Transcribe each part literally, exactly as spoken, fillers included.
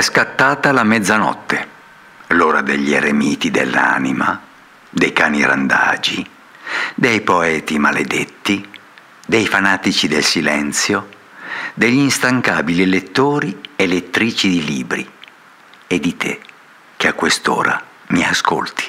scattata la mezzanotte, l'ora degli eremiti dell'anima, dei cani randagi, dei poeti maledetti, dei fanatici del silenzio, degli instancabili lettori e lettrici di libri, e di te che a quest'ora mi ascolti.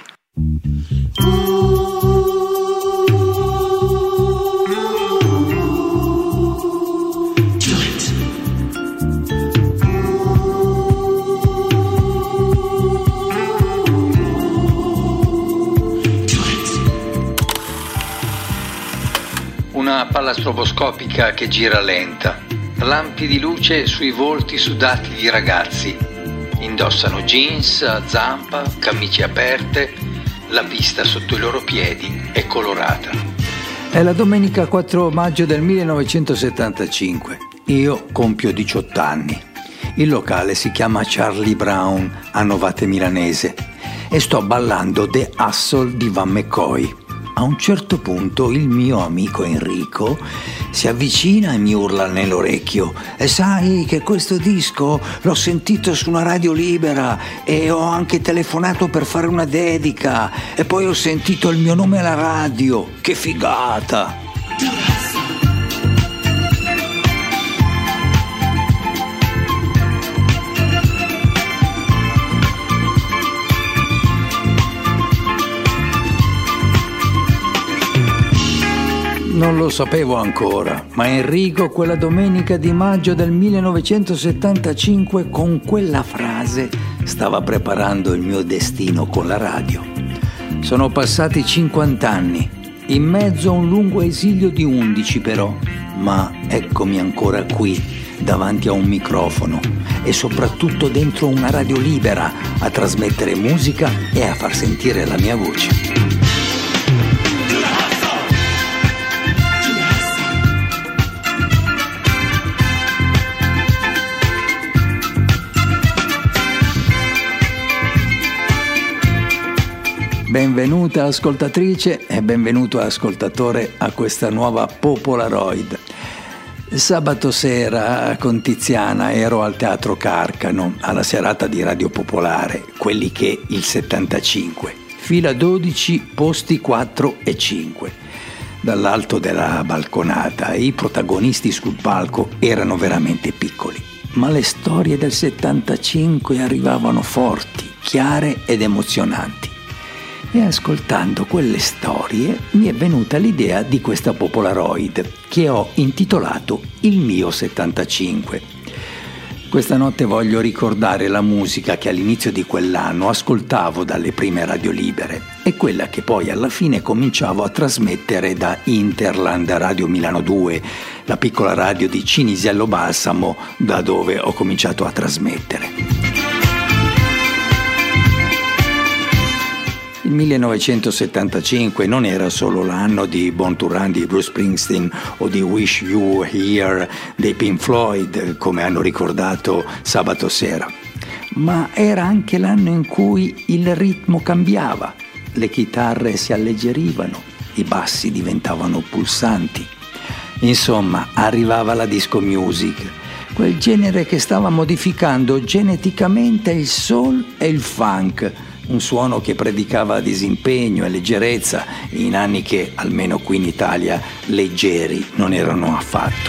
Una palla stroboscopica che gira lenta, lampi di luce sui volti sudati di ragazzi. Indossano jeans a zampa, camicie aperte, la pista sotto i loro piedi è colorata. È la domenica quattro maggio del millenovecentosettantacinque. Io compio diciotto anni. Il locale si chiama Charlie Brown a Novate Milanese e sto ballando The Hustle di Van McCoy. A un certo punto il mio amico Enrico si avvicina e mi urla nell'orecchio: e sai che questo disco l'ho sentito su una radio libera e ho anche telefonato per fare una dedica e poi ho sentito il mio nome alla radio, che figata! Non lo sapevo ancora, ma Enrico quella domenica di maggio del millenovecentosettantacinque con quella frase stava preparando il mio destino con la radio. Sono passati cinquanta anni, in mezzo a un lungo esilio di undici però, ma eccomi ancora qui, davanti a un microfono e soprattutto dentro una radio libera a trasmettere musica e a far sentire la mia voce. Benvenuta ascoltatrice e benvenuto ascoltatore a questa nuova Popolaroid. Sabato sera con Tiziana ero al Teatro Carcano alla serata di Radio Popolare, quelli che il settantacinque, fila dodici, posti quattro e cinque. Dall'alto della balconata i protagonisti sul palco erano veramente piccoli, ma le storie del settantacinque arrivavano forti, chiare ed emozionanti. E ascoltando quelle storie mi è venuta l'idea di questa Popolaroid che ho intitolato Il mio settantacinque. Questa notte voglio ricordare la musica che all'inizio di quell'anno ascoltavo dalle prime radio libere e quella che poi alla fine cominciavo a trasmettere da Interland Radio Milano due, la piccola radio di Cinisello Balsamo da dove ho cominciato a trasmettere. Il millenovecentosettantacinque non era solo l'anno di Born to Run di Bruce Springsteen o di Wish You Were Here dei Pink Floyd, come hanno ricordato sabato sera, ma era anche l'anno in cui il ritmo cambiava, le chitarre si alleggerivano, i bassi diventavano pulsanti. Insomma, arrivava la disco music, quel genere che stava modificando geneticamente il soul e il funk, un suono che predicava disimpegno e leggerezza in anni che, almeno qui in Italia, leggeri non erano affatto.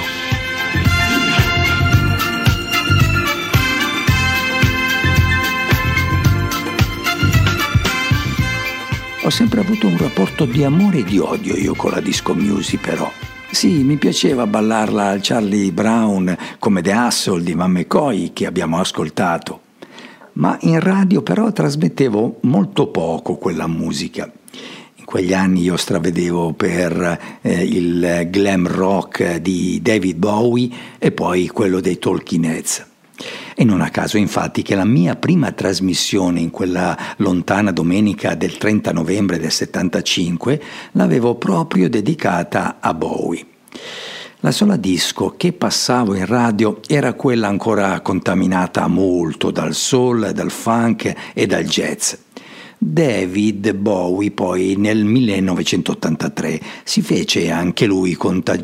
Ho sempre avuto un rapporto di amore e di odio io con la disco music, però. Sì, mi piaceva ballarla al Charlie Brown come The Hustle di Van McCoy che abbiamo ascoltato. Ma in radio però trasmettevo molto poco quella musica. In quegli anni io stravedevo per eh, il glam rock di David Bowie e poi quello dei Talking Heads. E non a caso infatti che la mia prima trasmissione in quella lontana domenica del trenta novembre del settantacinque l'avevo proprio dedicata a Bowie. La sola disco che passavo in radio era quella ancora contaminata molto dal soul, dal funk e dal jazz. David Bowie poi nel millenovecentottantatré si fece anche lui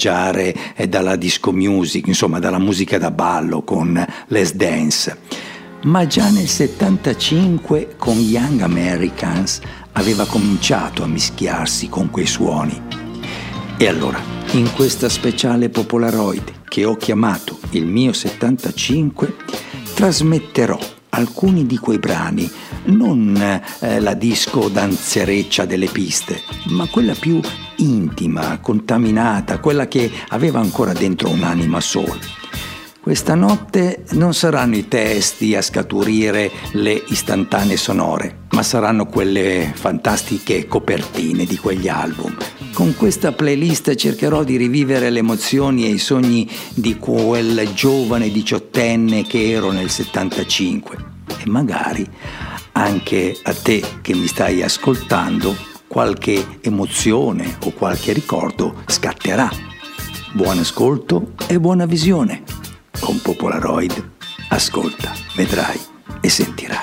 contagiare dalla disco music, insomma dalla musica da ballo con Les Dance. ma già nel settantacinque con Young Americans aveva cominciato a mischiarsi con quei suoni. E allora, in questa speciale Popolaroid che ho chiamato il mio settantacinque, trasmetterò alcuni di quei brani, non eh, la disco danzereccia delle piste, ma quella più intima, contaminata, quella che aveva ancora dentro un'anima soul. Questa notte non saranno i testi a scaturire le istantanee sonore, ma saranno quelle fantastiche copertine di quegli album. Con questa playlist cercherò di rivivere le emozioni e i sogni di quel giovane diciottenne che ero nel settantacinque, e magari anche a te che mi stai ascoltando qualche emozione o qualche ricordo scatterà. Buon ascolto e buona visione. Con Popolaroid ascolta, vedrai e sentirai.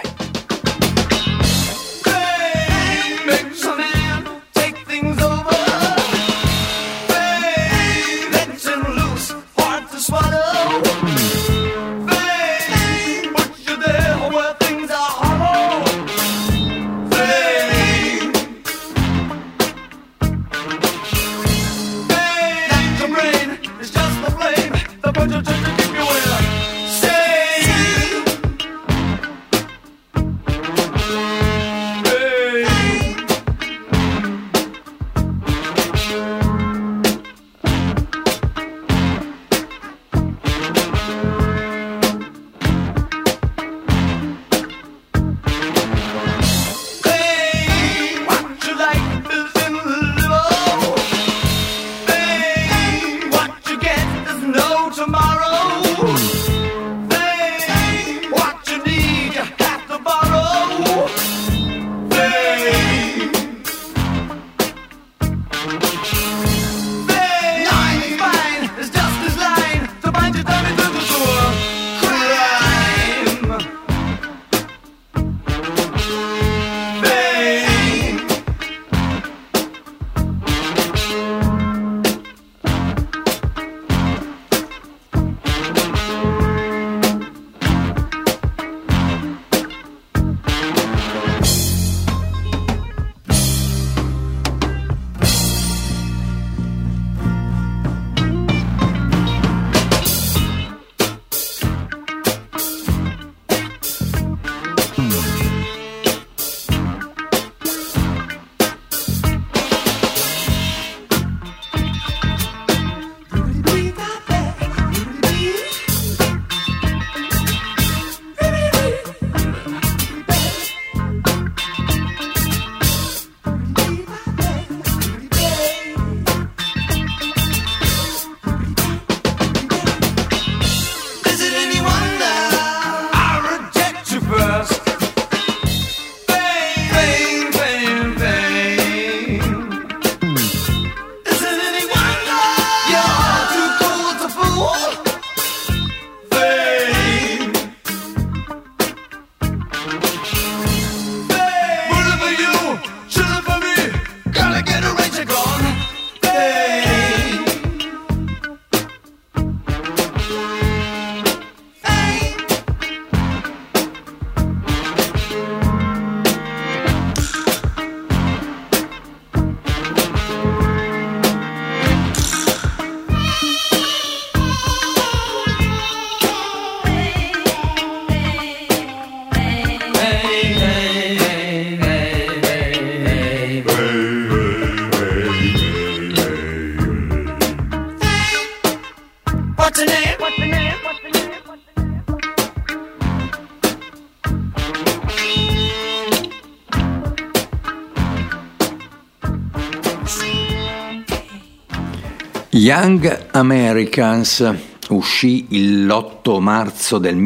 Young Americans uscì l'otto marzo del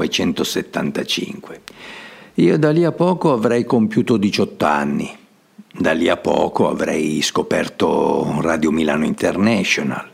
millenovecentosettantacinque. Io da lì a poco avrei compiuto diciotto anni. Da lì a poco avrei scoperto Radio Milano International.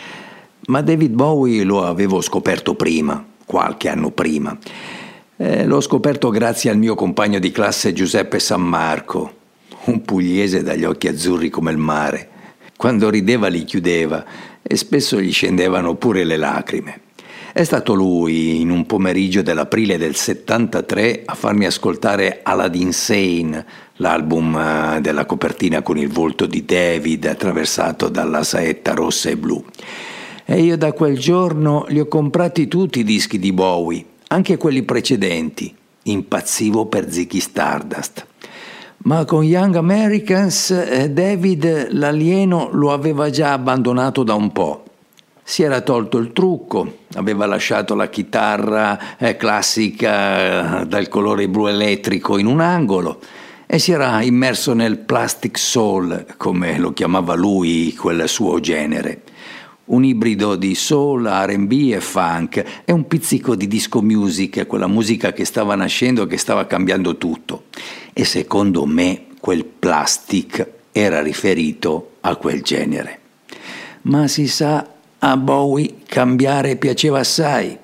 Ma David Bowie lo avevo scoperto prima, qualche anno prima. Eh, l'ho scoperto grazie al mio compagno di classe Giuseppe Sammarco, un pugliese dagli occhi azzurri come il mare. Quando rideva li chiudeva e spesso gli scendevano pure le lacrime. È stato lui, in un pomeriggio dell'aprile del settantatré, a farmi ascoltare Aladdin Sane, l'album della copertina con il volto di David attraversato dalla saetta rossa e blu. E io da quel giorno li ho comprati tutti i dischi di Bowie, anche quelli precedenti. Impazzivo per Ziggy Stardust. Ma con Young Americans eh, David l'alieno lo aveva già abbandonato da un po'. Si era tolto il trucco, aveva lasciato la chitarra eh, classica eh, dal colore blu elettrico in un angolo e si era immerso nel plastic soul, come lo chiamava lui, quel suo genere. Un ibrido di soul, R and B e funk e un pizzico di disco music, quella musica che stava nascendo e che stava cambiando tutto. E secondo me quel plastic era riferito a quel genere. Ma si sa, a Bowie cambiare piaceva assai.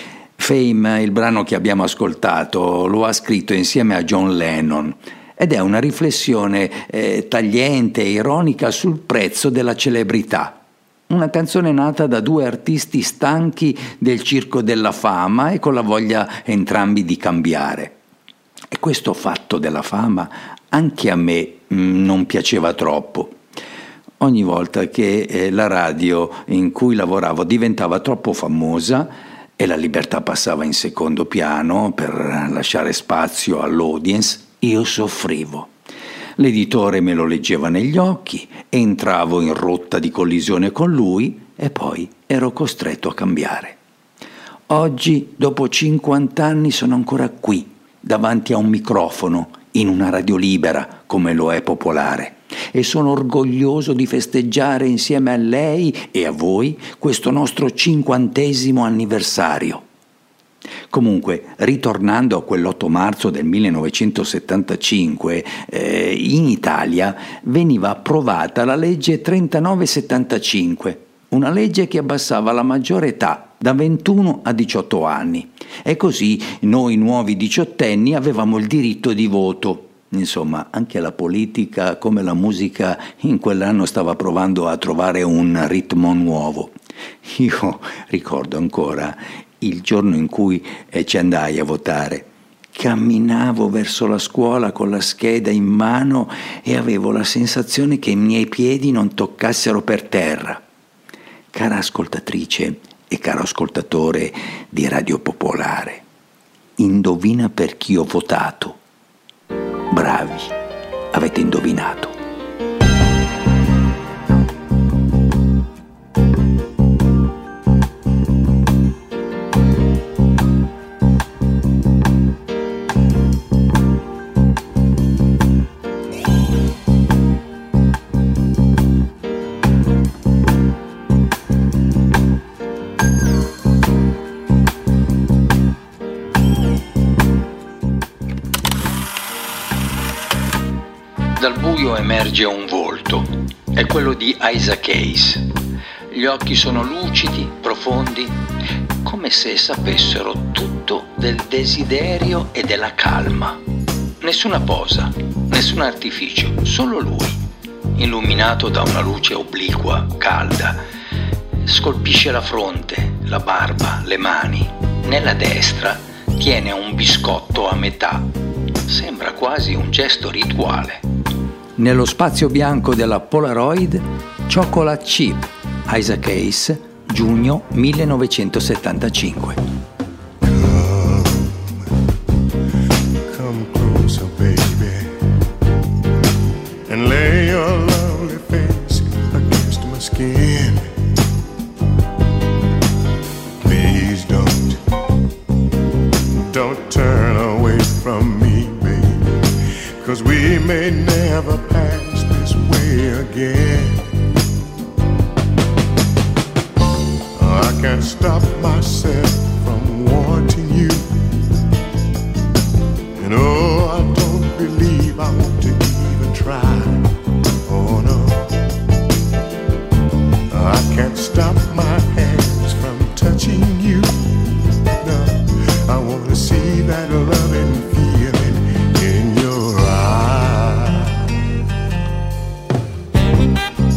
Fame, il brano che abbiamo ascoltato, lo ha scritto insieme a John Lennon ed è una riflessione eh, tagliente e ironica sul prezzo della celebrità. Una canzone nata da due artisti stanchi del circo della fama e con la voglia entrambi di cambiare. E questo fatto della fama anche a me mh, non piaceva troppo. Ogni volta che eh, la radio in cui lavoravo diventava troppo famosa e la libertà passava in secondo piano per lasciare spazio all'audience, io soffrivo. L'editore me lo leggeva negli occhi, entravo in rotta di collisione con lui e poi ero costretto a cambiare. Oggi, dopo cinquanta anni, sono ancora qui, davanti a un microfono, in una radio libera, come lo è Popolare, e sono orgoglioso di festeggiare insieme a lei e a voi questo nostro cinquantesimo anniversario. Comunque, ritornando a quell'otto marzo del millenovecentosettantacinque, eh, in Italia veniva approvata la legge trentanove settantacinque, una legge che abbassava la maggiore età da ventuno a diciotto anni. E così noi nuovi diciottenni avevamo il diritto di voto. Insomma, anche la politica, come la musica, in quell'anno stava provando a trovare un ritmo nuovo. Io ricordo ancora il giorno in cui eh, ci andai a votare. Camminavo verso la scuola con la scheda in mano e avevo la sensazione che i miei piedi non toccassero per terra. Cara ascoltatrice e caro ascoltatore di Radio Popolare, indovina per chi ho votato. Bravi, avete indovinato. Dal buio emerge un volto, è quello di Isaac Hayes. Gli occhi sono lucidi, profondi, come se sapessero tutto del desiderio e della calma. Nessuna posa, nessun artificio, solo lui, illuminato da una luce obliqua, calda. Scolpisce la fronte, la barba, le mani. Nella destra tiene un biscotto a metà. Sembra quasi un gesto rituale. Nello spazio bianco della Polaroid, Chocolate Chip, Isaac Hayes, giugno millenovecentosettantacinque. Come, come closer, baby, and lay your lovely face against my skin. Please don't, don't turn away from me, baby, 'cause we may never pass this way again. I can't stop myself from wanting you, and oh, I don't believe I want to even try. Oh no, I can't stop my hands from touching you. No, I want to see that loving feeling in your eyes.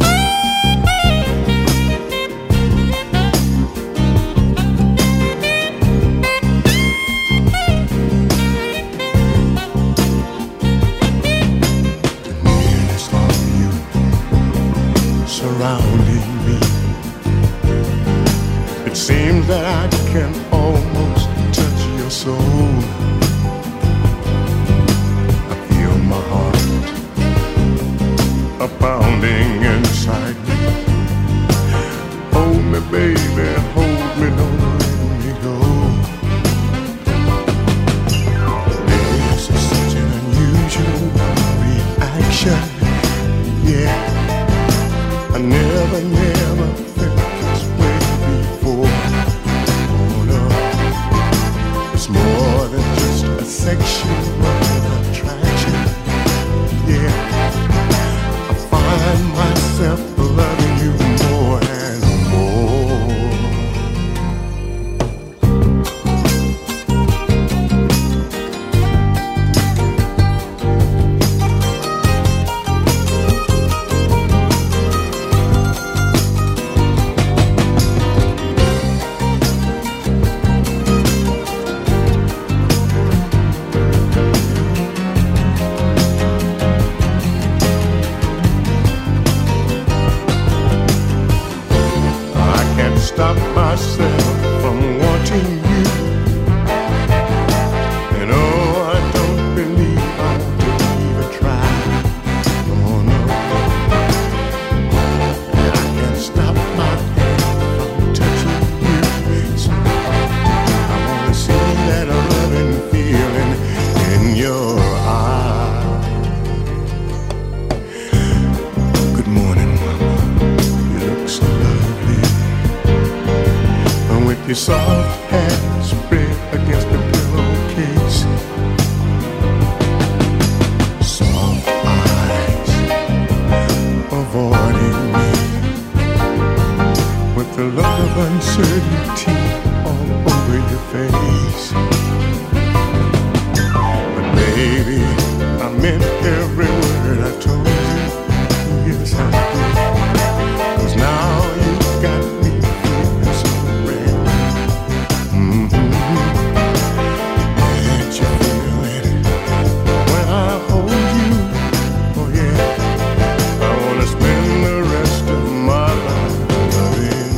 Your soft hair spread against the pillowcase. Soft eyes avoiding me with the look of uncertainty all over your face. But baby, I meant every word I told you. Yes, I did. 'Cause now you got me feeling so red. Mm-hmm. Can't you feel it when I hold you? Oh yeah, I wanna spend the rest of my life loving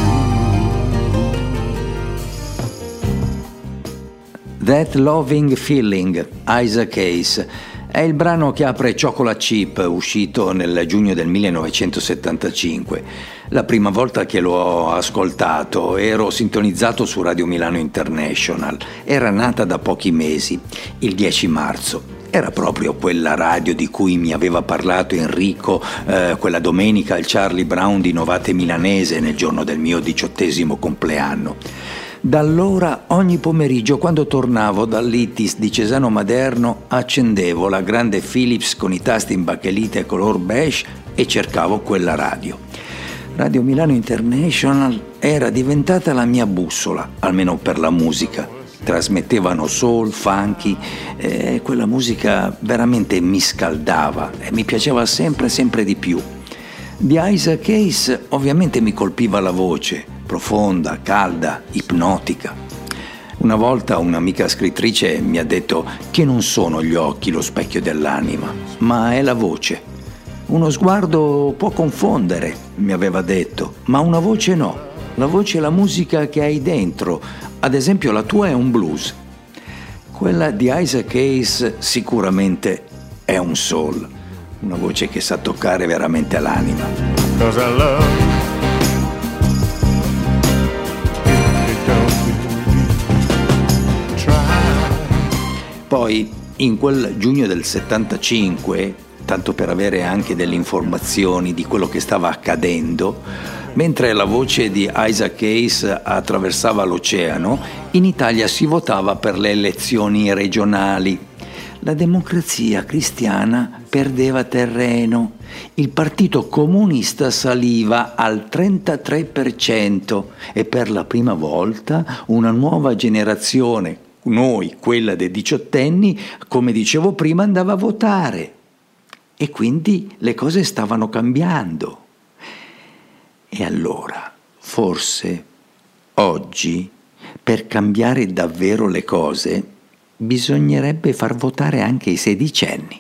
you. That Loving Feeling, Isaac Hayes, è il brano che apre Chocolate Chip, uscito nel giugno del millenovecentosettantacinque. La prima volta che l'ho ascoltato ero sintonizzato su Radio Milano International. Era nata da pochi mesi, il dieci marzo. Era proprio quella radio di cui mi aveva parlato Enrico eh, quella domenica al Charlie Brown di Novate Milanese nel giorno del mio diciottesimo compleanno. Da allora ogni pomeriggio, quando tornavo dall'I T I S di Cesano Maderno, accendevo la grande Philips con i tasti in bakelite color beige e cercavo quella radio. Radio Milano International era diventata la mia bussola, almeno per la musica. Trasmettevano soul, funky, e quella musica veramente mi scaldava e mi piaceva sempre, sempre di più. Di Isaac Hayes ovviamente mi colpiva la voce, profonda, calda, ipnotica. Una volta un'amica scrittrice mi ha detto che non sono gli occhi lo specchio dell'anima, ma è la voce. Uno sguardo può confondere, mi aveva detto, ma una voce no. La voce è la musica che hai dentro. Ad esempio la tua è un blues. Quella di Isaac Hayes sicuramente è un soul, una voce che sa toccare veramente l'anima. 'Cause I love Poi, in quel giugno del settantacinque, tanto per avere anche delle informazioni di quello che stava accadendo, mentre la voce di Isaac Hayes attraversava l'oceano, in Italia si votava per le elezioni regionali. La democrazia cristiana perdeva terreno. Il partito comunista saliva al trentatré per cento e per la prima volta una nuova generazione, noi, quella dei diciottenni, come dicevo prima, andava a votare. E quindi le cose stavano cambiando. E allora, forse, oggi, per cambiare davvero le cose, bisognerebbe far votare anche i sedicenni.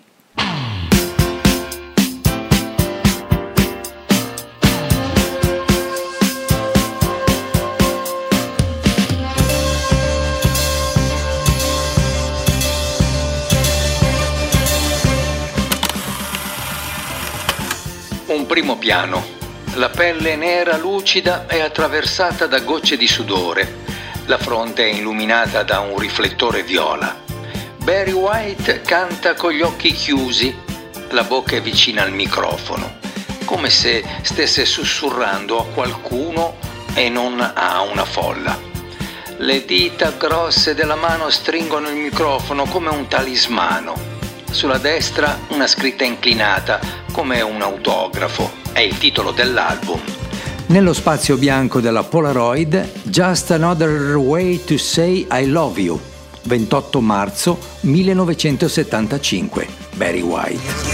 Un primo piano. La pelle nera lucida è attraversata da gocce di sudore. La fronte è illuminata da un riflettore viola. Barry White canta con gli occhi chiusi. La bocca è vicina al microfono, come se stesse sussurrando a qualcuno e non a una folla. Le dita grosse della mano stringono il microfono come un talismano. Sulla destra una scritta inclinata come un autografo. È il titolo dell'album. Nello spazio bianco della Polaroid, Just Another Way to Say I Love You, ventotto marzo millenovecentosettantacinque, Barry White.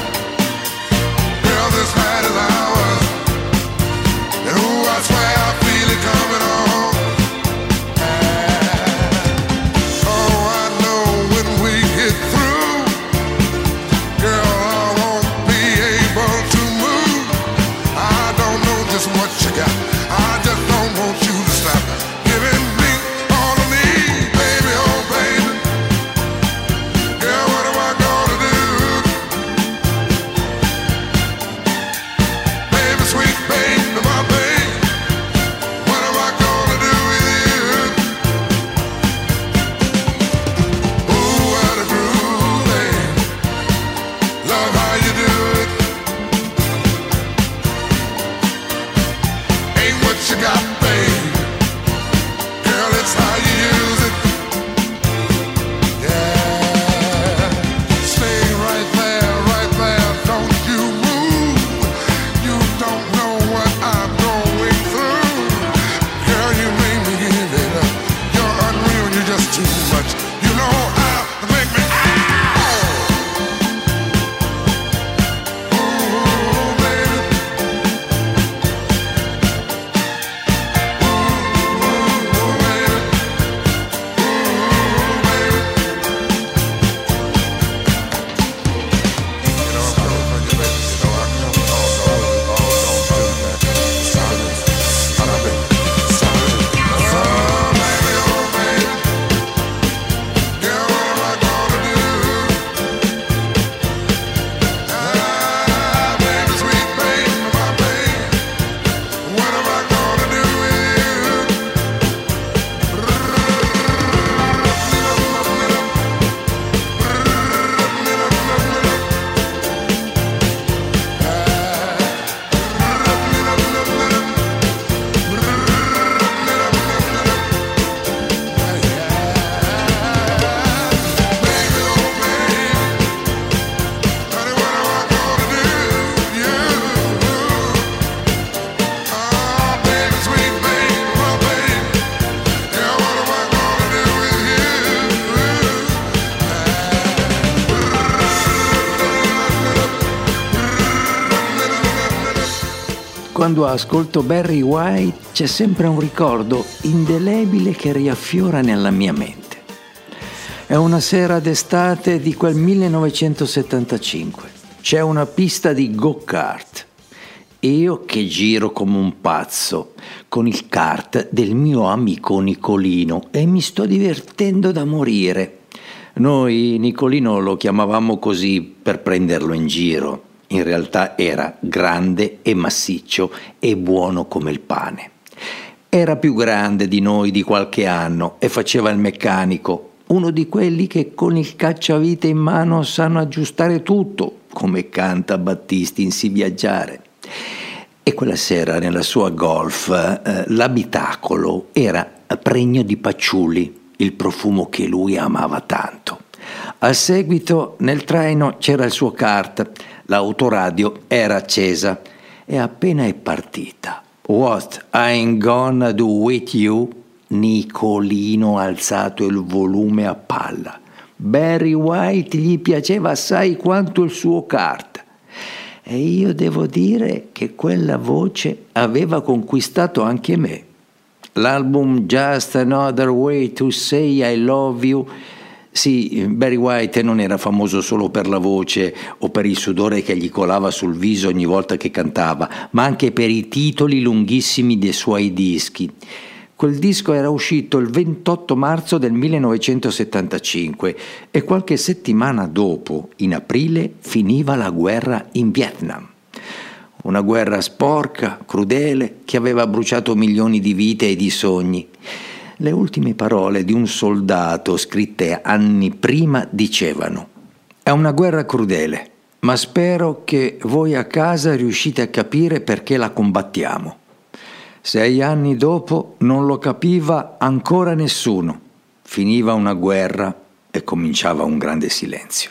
That's why I feel Quando ascolto Barry White c'è sempre un ricordo indelebile che riaffiora nella mia mente. È una sera d'estate di quel millenovecentosettantacinque. C'è una pista di go-kart. Io che giro come un pazzo con il kart del mio amico Nicolino e mi sto divertendo da morire. Noi Nicolino lo chiamavamo così per prenderlo in giro. In realtà era grande e massiccio e buono come il pane. Era più grande di noi di qualche anno e faceva il meccanico, uno di quelli che con il cacciavite in mano sanno aggiustare tutto, come canta Battisti in Si viaggiare. E quella sera nella sua Golf eh, l'abitacolo era pregno di patchouli, il profumo che lui amava tanto. Al seguito nel traino c'era il suo kart, l'autoradio era accesa e appena è partita What I'm Gonna Do With You, Nicolino ha alzato il volume a palla. Barry White gli piaceva assai quanto il suo kart e io devo dire che quella voce aveva conquistato anche me. L'album Just Another Way to Say I Love You. Sì, Barry White non era famoso solo per la voce o per il sudore che gli colava sul viso ogni volta che cantava, ma anche per i titoli lunghissimi dei suoi dischi. Quel disco era uscito il ventotto marzo del millenovecentosettantacinque e qualche settimana dopo, in aprile, finiva la guerra in Vietnam. Una guerra sporca, crudele, che aveva bruciato milioni di vite e di sogni. Le ultime parole di un soldato scritte anni prima dicevano: «È una guerra crudele, ma spero che voi a casa riuscite a capire perché la combattiamo». Sei anni dopo non lo capiva ancora nessuno. Finiva una guerra e cominciava un grande silenzio.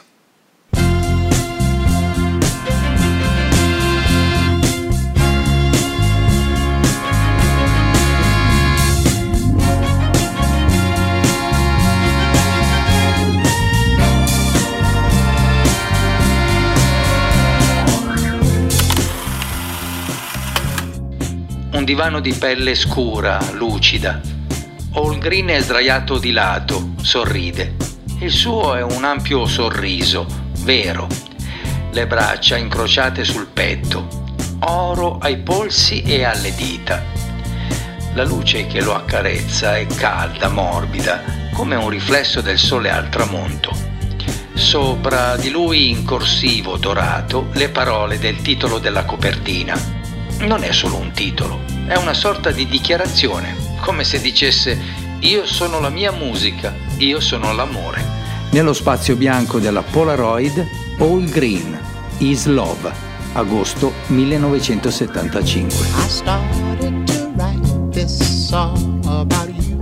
Un divano di pelle scura, lucida. Hall Green è sdraiato di lato, sorride. Il suo è un ampio sorriso, vero. Le braccia incrociate sul petto, oro ai polsi e alle dita. La luce che lo accarezza è calda, morbida, come un riflesso del sole al tramonto. Sopra di lui, in corsivo dorato, le parole del titolo della copertina. Non è solo un titolo, è una sorta di dichiarazione, come se dicesse: io sono la mia musica, io sono l'amore. Nello spazio bianco della Polaroid, Hall Green, Is Love, agosto millenovecentosettantacinque. I started to write this song about you,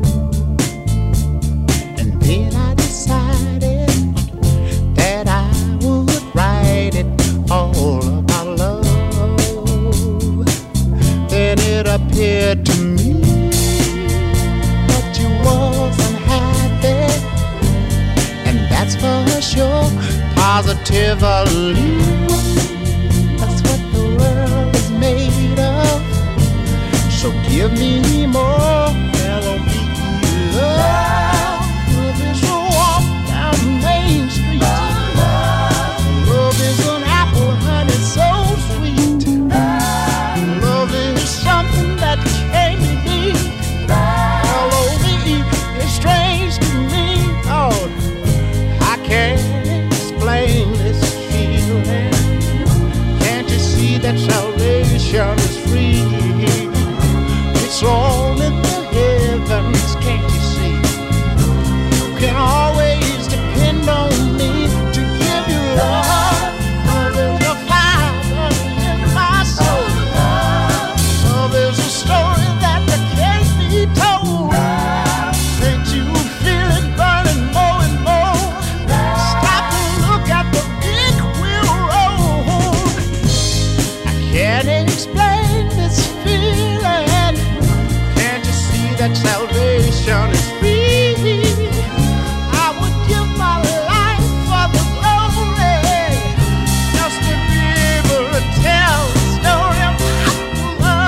and then I decided that I would write it all about love. Then it appeared to me that you wasn't happy, and that's for sure, positively. That's what the world is made of. So give me more L O V E love. Love is a walk down Main Street. Love is an apple, honey, so sweet. Love is something that can't be beat. L O V E is strange to me. Oh, I can't explain this feeling. Can't you see that salvation is free? It's all in the heavens, can't you see? You can always depend on me to give you love. Love is a fire in my soul. Love is a story that can't be told. Can't you feel it burning more and more? Stop and look at the big wheel road. I can't explain this feeling. Can't you see that salvation is free? I would give my life for the glory, just to be able to tell the story about love.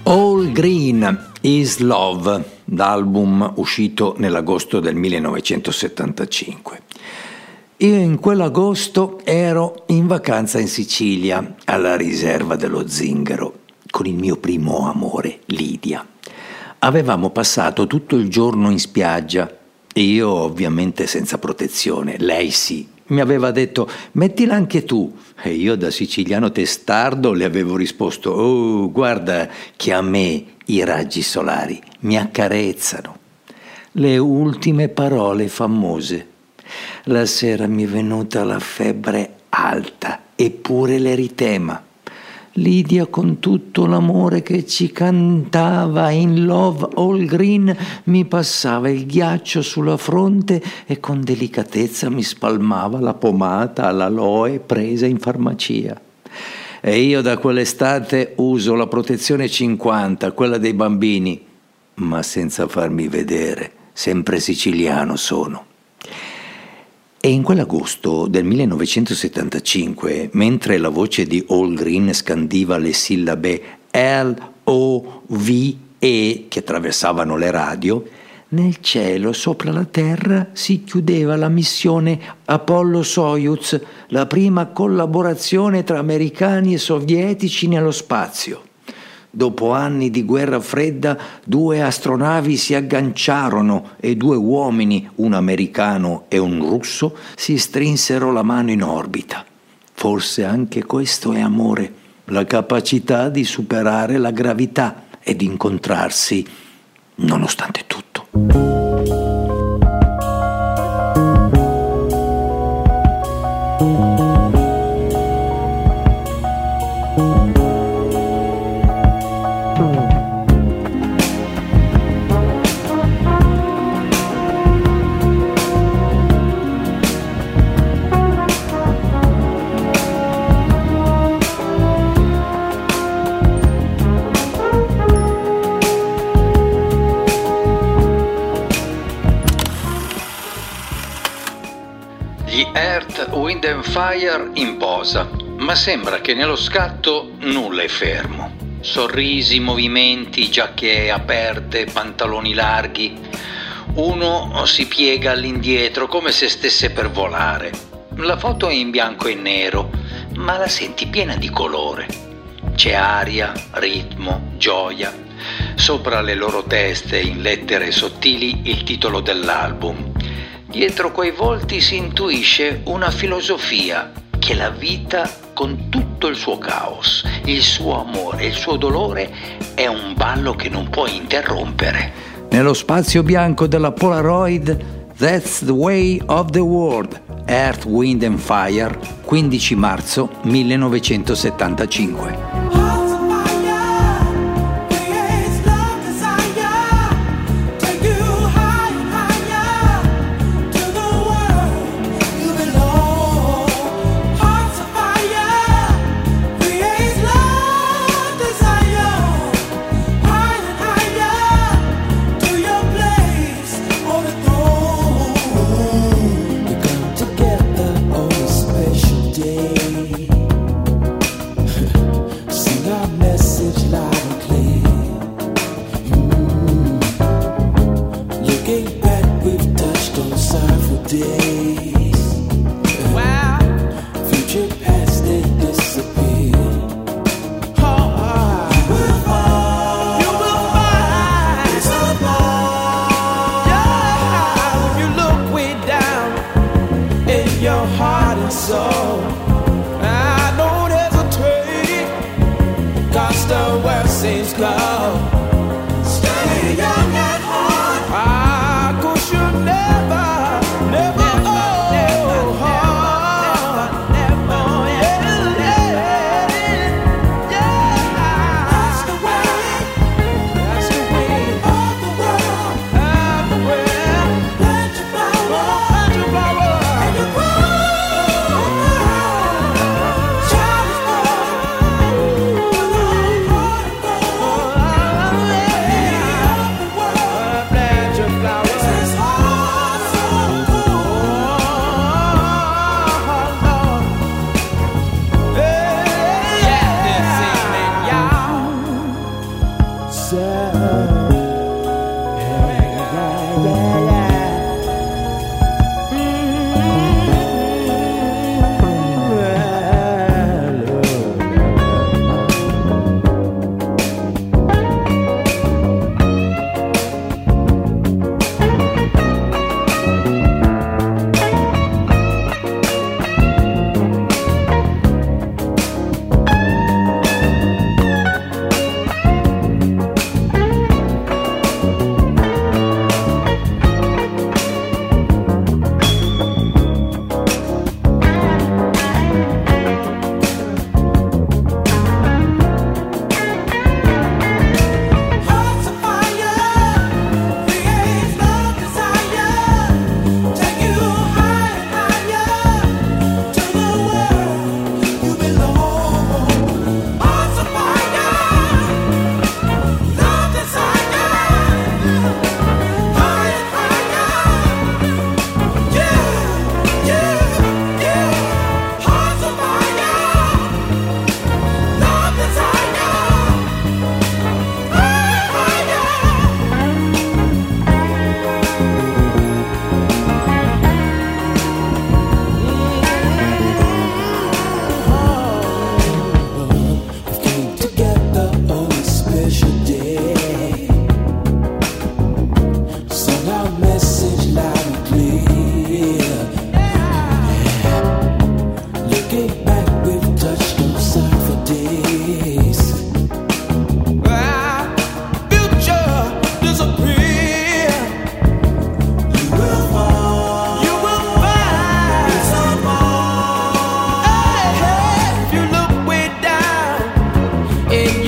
All Green is Love, l'album uscito nell'agosto del millenovecentosettantacinque. Io in quell'agosto ero in vacanza in Sicilia, alla riserva dello Zingaro, con il mio primo amore, Lidia. Avevamo passato tutto il giorno in spiaggia, io ovviamente senza protezione, lei sì. Mi aveva detto, mettila anche tu. E io da siciliano testardo le avevo risposto, oh, guarda che a me i raggi solari mi accarezzano. Le ultime parole famose. La sera mi è venuta la febbre alta, eppure l'eritema. Lidia con tutto l'amore che ci cantava in Love All Green mi passava il ghiaccio sulla fronte e con delicatezza mi spalmava la pomata all'aloe presa in farmacia. E io da quell'estate uso la protezione cinquanta, quella dei bambini, ma senza farmi vedere, sempre siciliano sono. E in quell'agosto del millenovecentosettantacinque, mentre la voce di All Green scandiva le sillabe L O V E che attraversavano le radio, nel cielo sopra la terra si chiudeva la missione Apollo-Soyuz, la prima collaborazione tra americani e sovietici nello spazio. Dopo anni di guerra fredda, due astronavi si agganciarono e due uomini, un americano e un russo, si strinsero la mano in orbita. Forse anche questo è amore, la capacità di superare la gravità e di incontrarsi nonostante tutto. Wind and Fire in posa, ma sembra che nello scatto nulla è fermo. Sorrisi, movimenti, giacche aperte, pantaloni larghi. Uno si piega all'indietro come se stesse per volare. La foto è in bianco e nero, ma la senti piena di colore. C'è aria, ritmo, gioia. Sopra le loro teste, in lettere sottili, il titolo dell'album. Dietro quei volti si intuisce una filosofia, che la vita con tutto il suo caos, il suo amore, il suo dolore è un ballo che non puoi interrompere. Nello spazio bianco della Polaroid, That's the Way of the World, Earth, Wind and Fire, quindici marzo millenovecentosettantacinque.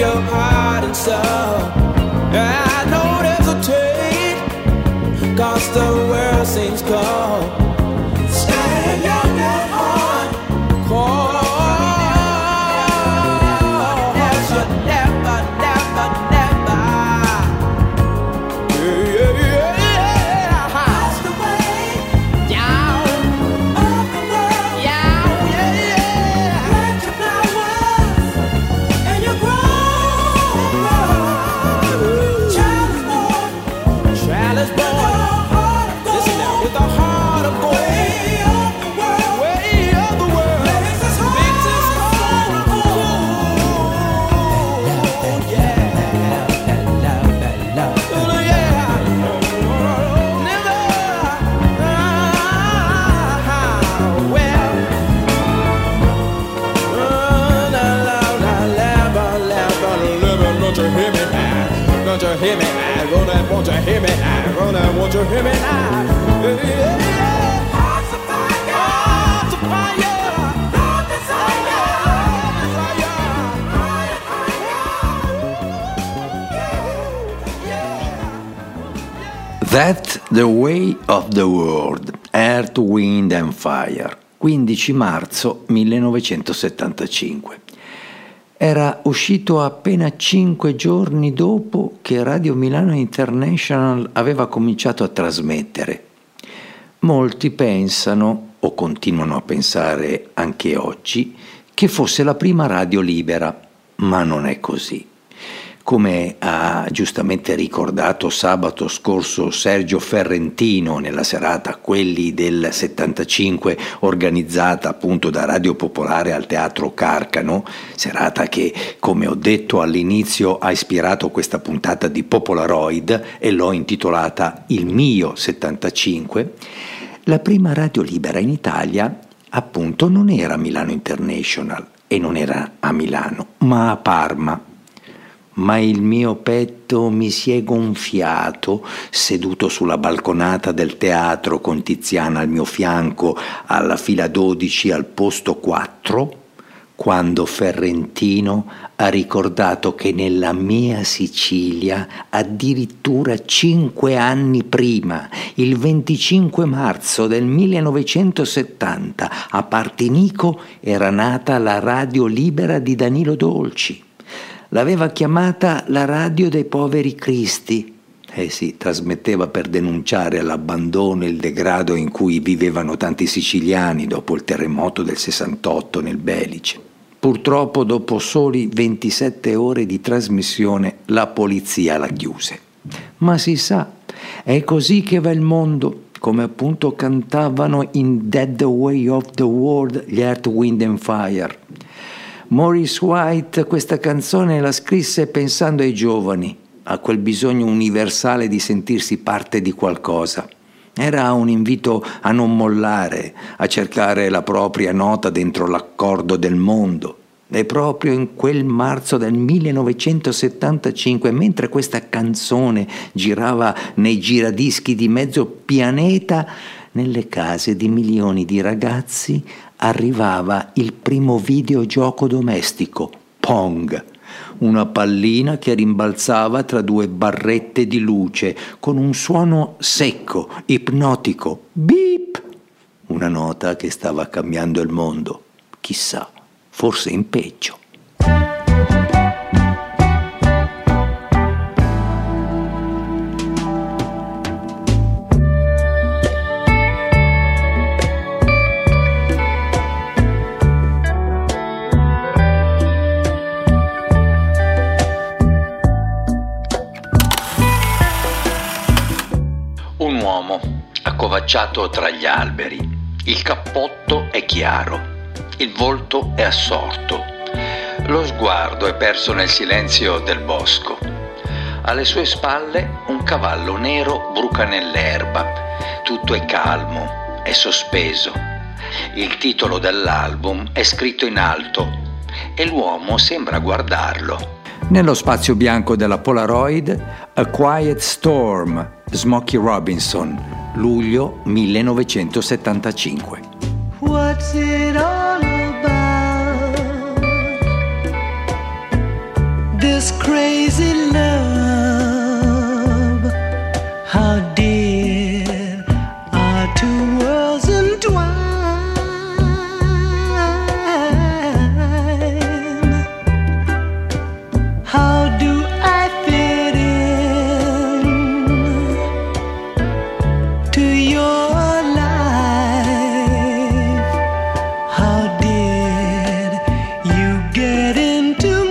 your heart and soul. I don't hesitate, 'cause the world seems cold. Stay young at heart, cold. Never, never, never, never. Yeah, yeah, yeah. That's the way down of the world. Yeah, yeah, yeah. Plant your flowers and you grow. Child is born. Child is born. Listen now, with a heart of gold. Way of the world. Way of the world. Makes us whole. Makes us whole. Yeah. Love, love, love. Oh, yeah. Never. Ah, well. Oh, la, la, la, la, la, la, la, la, don't you hear me now? Don't you hear me now? Gonna, won't you hear me now? Gonna, won't you hear me now? Yeah, yeah, yeah. Hearts of fire, hearts of fire, no desire, desire. That the Way of the World, Earth, Wind and Fire, quindici marzo millenovecentosettantacinque. Era uscito appena cinque giorni dopo che Radio Milano International aveva cominciato a trasmettere. Molti pensano, o continuano a pensare anche oggi, che fosse la prima radio libera, ma non è così. Come ha giustamente ricordato sabato scorso Sergio Ferrentino nella serata Quelli del settantacinque, organizzata appunto da Radio Popolare al Teatro Carcano, serata che, come ho detto all'inizio, ha ispirato questa puntata di Popolaroid e l'ho intitolata Il mio settantacinque, la prima radio libera in Italia appunto non era Milano International e non era a Milano, ma a Parma. Ma il mio petto mi si è gonfiato seduto sulla balconata del teatro con Tiziana al mio fianco alla fila dodici al posto quattro, quando Ferrentino ha ricordato che nella mia Sicilia addirittura cinque anni prima, il venticinque marzo del millenovecentosettanta, a Partinico era nata la radio libera di Danilo Dolci. L'aveva chiamata la radio dei poveri cristi. Eh sì, trasmetteva per denunciare l'abbandono e il degrado in cui vivevano tanti siciliani dopo il terremoto del sessantotto nel Belice. Purtroppo dopo soli ventisette ore di trasmissione la polizia la chiuse. Ma si sa, è così che va il mondo, come appunto cantavano in That the Way of the World gli Earth, Wind and Fire. Maurice White questa canzone la scrisse pensando ai giovani, a quel bisogno universale di sentirsi parte di qualcosa. Era un invito a non mollare, a cercare la propria nota dentro l'accordo del mondo. E proprio in quel marzo del millenovecentosettantacinque, mentre questa canzone girava nei giradischi di mezzo pianeta, nelle case di milioni di ragazzi arrivava il primo videogioco domestico, Pong, una pallina che rimbalzava tra due barrette di luce con un suono secco, ipnotico, beep, una nota che stava cambiando il mondo, chissà, forse in peggio. Accovacciato tra gli alberi, il cappotto è chiaro, il volto è assorto, lo sguardo è perso nel silenzio del bosco. Alle sue spalle un cavallo nero bruca nell'erba, tutto è calmo, è sospeso. Il titolo dell'album è scritto in alto e l'uomo sembra guardarlo. Nello spazio bianco della Polaroid, A Quiet Storm, Smokey Robinson, luglio millenovecentosettantacinque. What's it all about? this crazy love? How did our two worlds entwine? How do I fit in to your life? How did you get into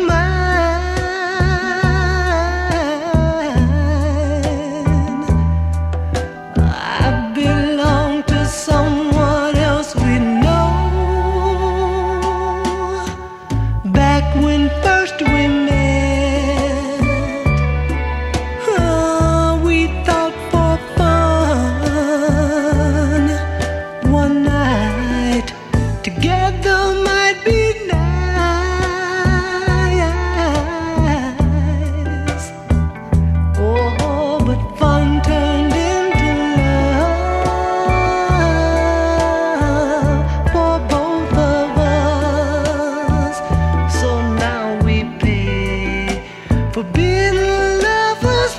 I belong to someone else we know. Back when first we met, oh, we thought for fun one night together might be nice. Oh, but fun turned into love for both of us. So now we pay for being lovers'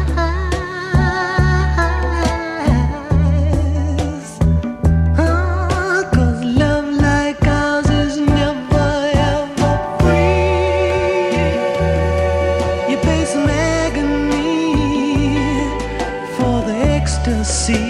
prize. Ah, 'cause love like ours is never ever free. You pay some agony for the ecstasy.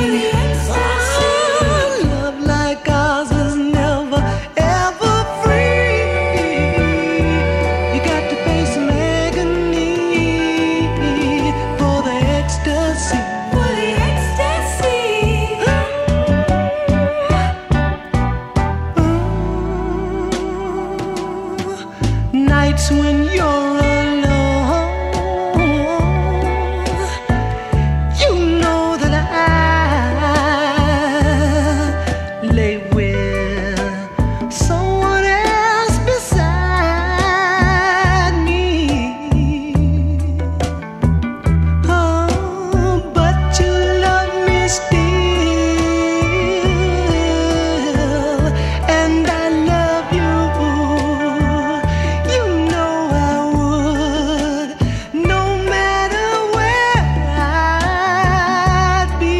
Ah, love like ours is never ever free. You got to pay some agony for the ecstasy. For the ecstasy. Nights when you're alone, you know that I lay with someone else beside me. Oh, but you love me still, and I love you. You know I would, no matter where I'd be.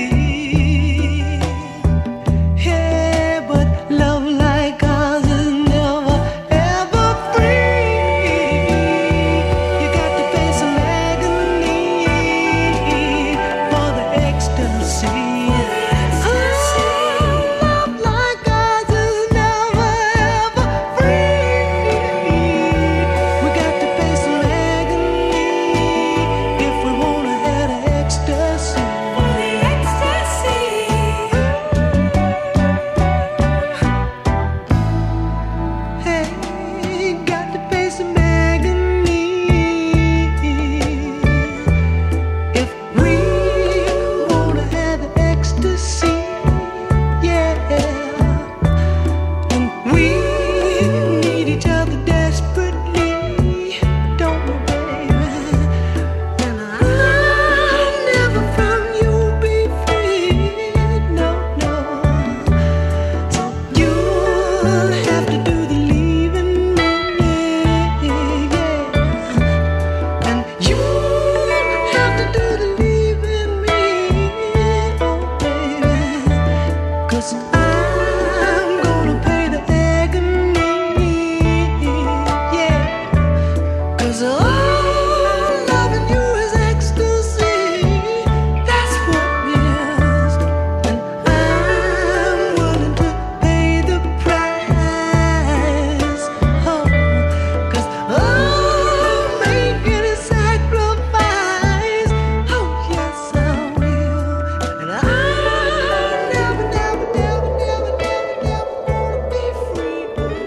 Yeah, but love like ours is never ever free. You got to pay some agony for the ecstasy. Oh, love like ours is never ever free. We got to pay some agony if we wanna have the ecstasy. For the ecstasy. Hey, got to pay some agony if we wanna have the ecstasy. Yeah, and we need each other desperately, don't we, baby? And I'll never from you be free, no, no. So you'll have to do the leaving me, yeah. And you'll have to do the leaving me, oh baby. 'Cause I'm gonna pay the agony, yeah. 'Cause all loving you is ecstasy, that's what it is. And I'm willing to pay the price. Oh, 'cause I'll make any sacrifice. Oh, yes, I will. And I'll never, never, never, never, never, never wanna be free.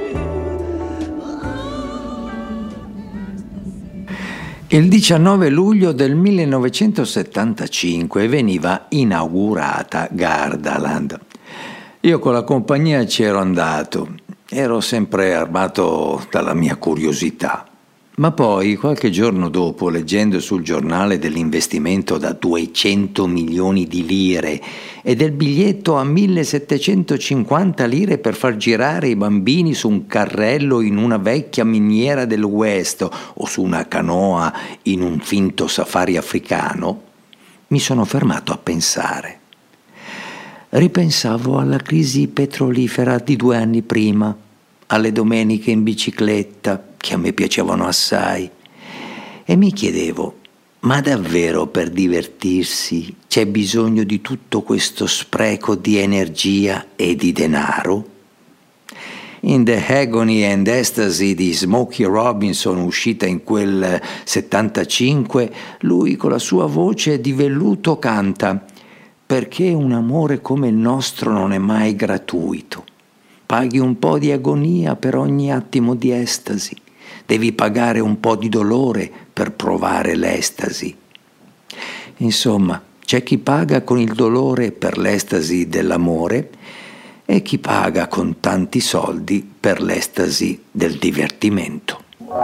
Il diciannove luglio del millenovecentosettantacinque veniva inaugurata Gardaland. Io con la compagnia ci ero andato, ero sempre armato dalla mia curiosità. Ma poi, qualche giorno dopo, leggendo sul giornale dell'investimento da duecento milioni di lire e del biglietto a millesettecentocinquanta lire per far girare i bambini su un carrello in una vecchia miniera del West o su una canoa in un finto safari africano, mi sono fermato a pensare. Ripensavo alla crisi petrolifera di due anni prima, alle domeniche in bicicletta, che a me piacevano assai, e mi chiedevo, ma davvero per divertirsi c'è bisogno di tutto questo spreco di energia e di denaro? In The Agony and Ecstasy di Smokey Robinson, uscita in quel settantacinque, lui con la sua voce di velluto canta: perché un amore come il nostro non è mai gratuito. Paghi un po' di agonia per ogni attimo di estasi. Devi pagare un po' di dolore per provare l'estasi. Insomma, c'è chi paga con il dolore per l'estasi dell'amore e chi paga con tanti soldi per l'estasi del divertimento.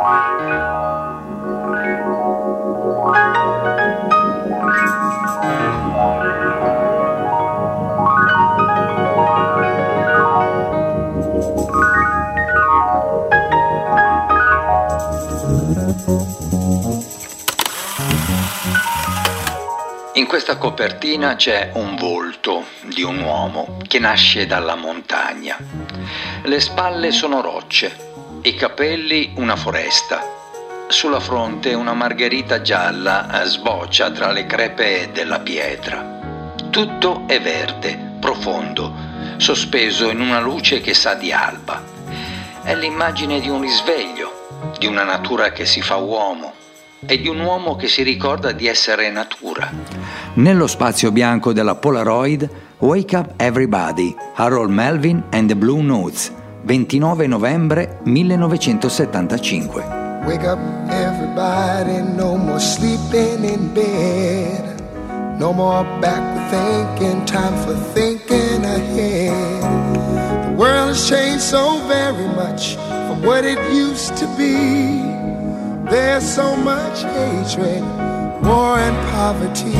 In questa copertina c'è un volto di un uomo che nasce dalla montagna. Le spalle sono rocce, i capelli una foresta. Sulla fronte una margherita gialla sboccia tra le crepe della pietra. Tutto è verde, profondo, sospeso in una luce che sa di alba. È l'immagine di un risveglio, di una natura che si fa uomo e di un uomo che si ricorda di essere natura. Nello spazio bianco della Polaroid, Wake Up Everybody, Harold Melvin and the Blue Notes, ventinove novembre millenovecentosettantacinque. Wake up everybody, no more sleeping in bed. No more backward thinking, time for thinking ahead. The world has changed so very much from what it used to be. There's so much hatred, war and poverty.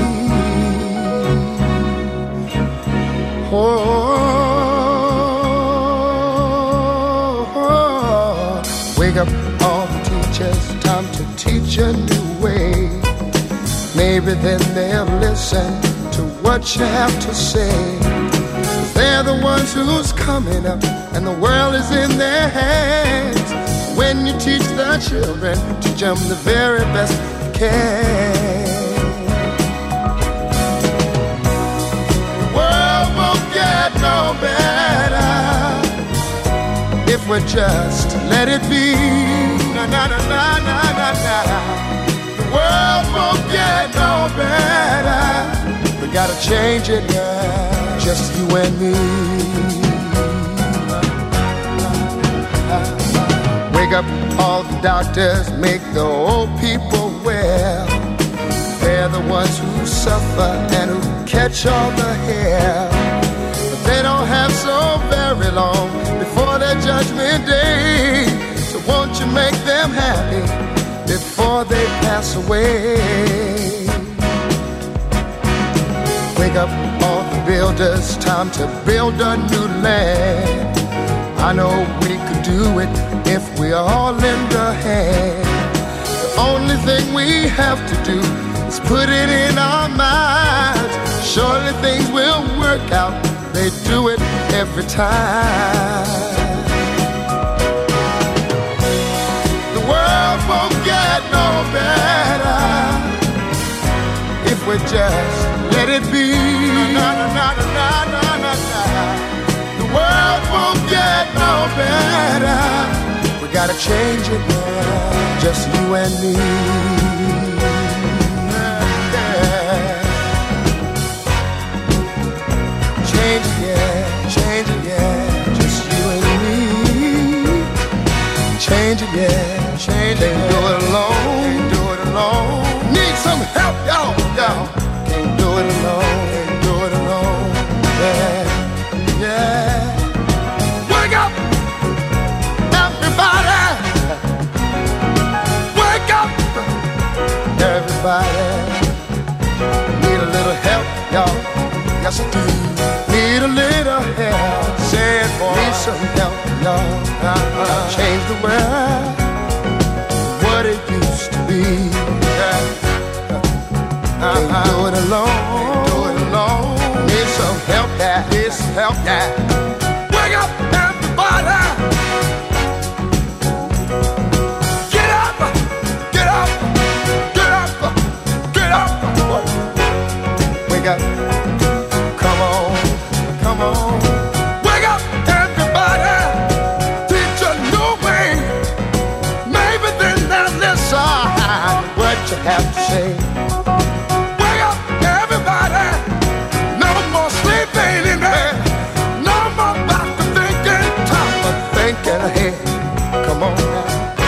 Oh, oh, oh. Wake up all the teachers, time to teach a new way. Maybe then they'll listen to what you have to say. They're the ones who's coming up and the world is in their hands. When you teach the children, teach them the very best you can. The world won't get no better if we just let it be. Na na na na na na na. The world won't get no better. We gotta change it, yeah. Just you and me. Wake up all the doctors, make the old people well. They're the ones who suffer and who catch all the hair. But they don't have so very long before their judgment day. So won't you make them happy before they pass away? Wake up all the builders, time to build a new land. I know we could do it if we all lend a hand. The only thing we have to do is put it in our minds. Surely things will work out, they do it every time. The world won't get no better if we just let it be. Na, na, na, na, na, na, na, na. The world won't get no better. We gotta change it now, just you and me. Yeah. Change it, yeah, change it, yeah, just you and me. Change it, yeah, change it. Can't do it alone, can't do it alone. Need some help, y'all, y'all. Can't do it alone, can't do it alone. Yeah, yeah. Wake up, everybody. everybody need a little help, y'all. Yes, I do. Need a little help. Say it, boy. Need some help, y'all. Uh-huh. Change the world what it used to be. Yeah. Uh-huh. Can't do it alone. Can't do it alone. Need some help, yeah. Need some help, yeah. Wake up, everybody. Get up, get up, get up, get up. Wake up. Come on, come on. Wake up, everybody. Teach a new way. Maybe then they'll listen what you have to say. Wake up, everybody. No more sleeping in bed. No more back to thinking. Time for thinking ahead. Come on now.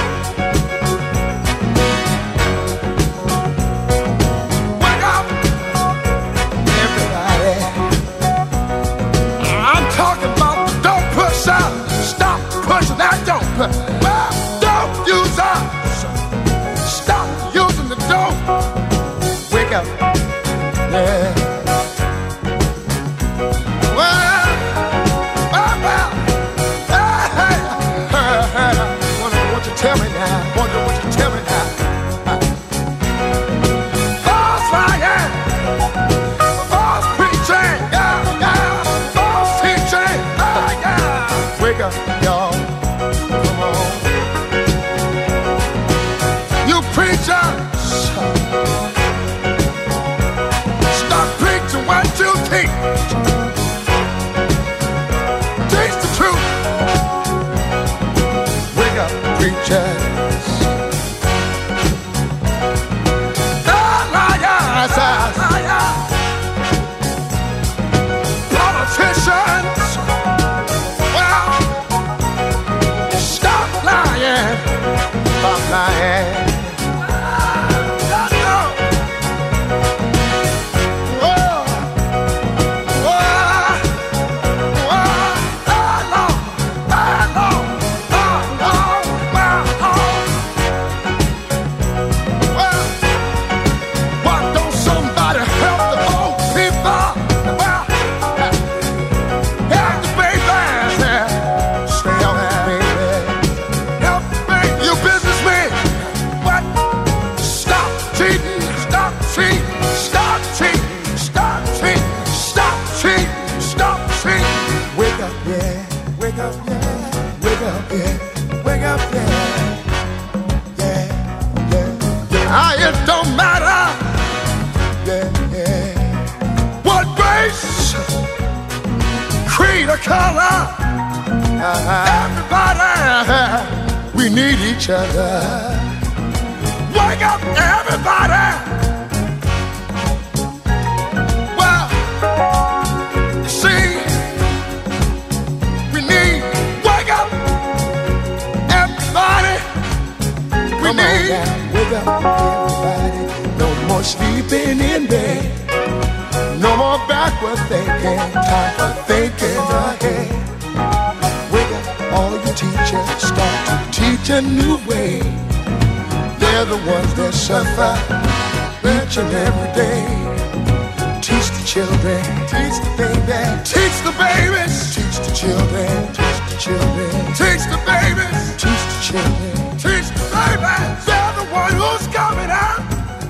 Wake up, everybody. I'm talking about don't push out. Stop pushing that don't push. Well, don't use us. Stop using the dope. Wake up. Yeah. Well, well, well. Hey, hey, hey, hey. Wonder what you tell me now. Wonder what you tell me now. False lying. False preaching. Yeah, yeah. False teaching. Yeah, yeah. Wake up, y'all. Come on. You preachers. Stop preaching what you teach. Teach the truth. Wake up, preachers. Ah, liars, liars. Politicians. Well, stop lying. Stop lying. Ah, it don't matter, yeah, yeah. What race, creed, or color. Uh-huh. Everybody, we need each other. Wake up, everybody. Well, you see, we need, wake up, everybody. We Come need. On, wake up, everybody. No more sleeping in bed. No more backward thinking. Time for thinking ahead. Wake up, all you teachers. Start to teach a new way. They're the ones that suffer each and every day. Teach the children. Teach the babies. Teach the babies. Teach the children. Teach the children. Teach the babies. Teach the children. Teach the babies. They're the one who's coming out.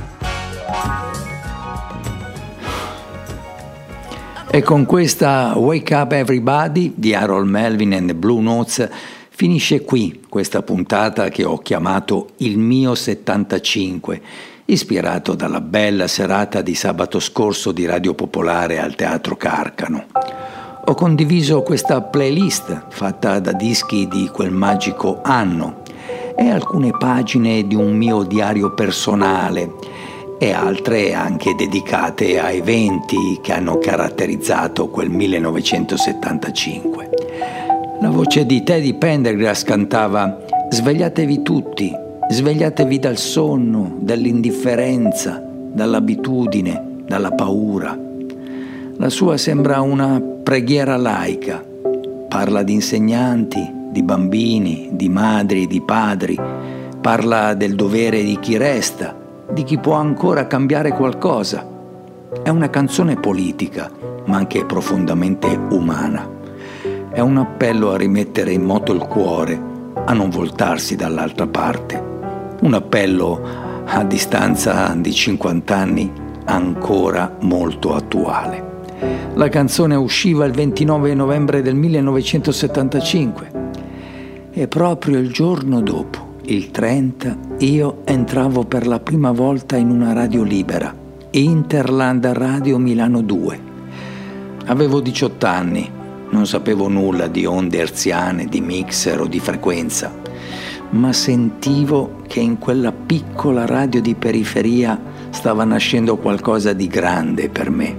E con questa Wake Up Everybody di Harold Melvin and the Blue Notes finisce qui questa puntata che ho chiamato Il mio settantacinque, ispirato dalla bella serata di sabato scorso di Radio Popolare al Teatro Carcano. Ho condiviso questa playlist fatta da dischi di quel magico anno e alcune pagine di un mio diario personale e altre anche dedicate a eventi che hanno caratterizzato quel millenovecentosettantacinque. La voce di Teddy Pendergrass cantava «Svegliatevi tutti, svegliatevi dal sonno, dall'indifferenza, dall'abitudine, dalla paura». La sua sembra una preghiera laica, parla di insegnanti, di bambini, di madri, di padri, parla del dovere di chi resta, di chi può ancora cambiare qualcosa. È una canzone politica, ma anche profondamente umana. È un appello a rimettere in moto il cuore, a non voltarsi dall'altra parte. Un appello a distanza di cinquanta anni ancora molto attuale. La canzone usciva il ventinove novembre del millenovecentosettantacinque e proprio il giorno dopo, il trenta, io entravo per la prima volta in una radio libera, Interland Radio Milano due. Avevo diciotto anni, non sapevo nulla di onde hertziane, di mixer o di frequenza, ma sentivo che in quella piccola radio di periferia stava nascendo qualcosa di grande per me.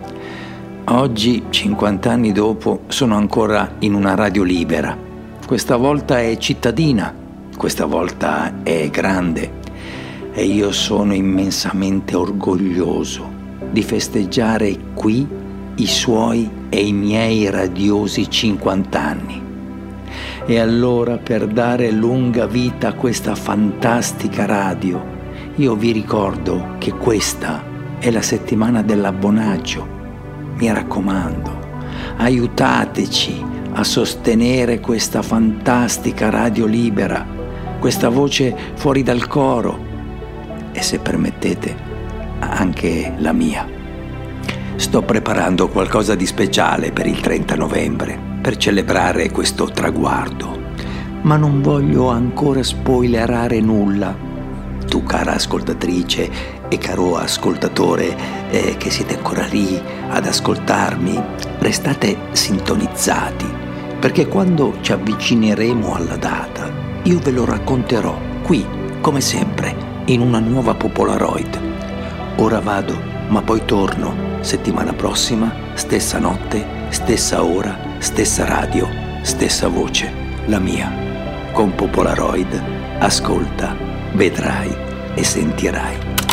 Oggi, cinquanta anni dopo, sono ancora in una radio libera. Questa volta è cittadina, questa volta è grande. E io sono immensamente orgoglioso di festeggiare qui i suoi e i miei radiosi cinquanta anni. E allora, per dare lunga vita a questa fantastica radio, io vi ricordo che questa è la settimana dell'abbonaggio. Mi raccomando, aiutateci a sostenere questa fantastica radio libera, questa voce fuori dal coro, e se permettete anche la mia. Sto preparando qualcosa di speciale per il trenta novembre, per celebrare questo traguardo, ma non voglio ancora spoilerare nulla. Tu, cara ascoltatrice e caro ascoltatore eh, che siete ancora lì ad ascoltarmi, restate sintonizzati, perché quando ci avvicineremo alla data io ve lo racconterò qui, come sempre, in una nuova Popolaroid. Ora vado, ma poi torno settimana prossima, stessa notte, stessa ora, stessa radio, stessa voce, la mia. Con Popolaroid ascolta, vedrai e sentirai.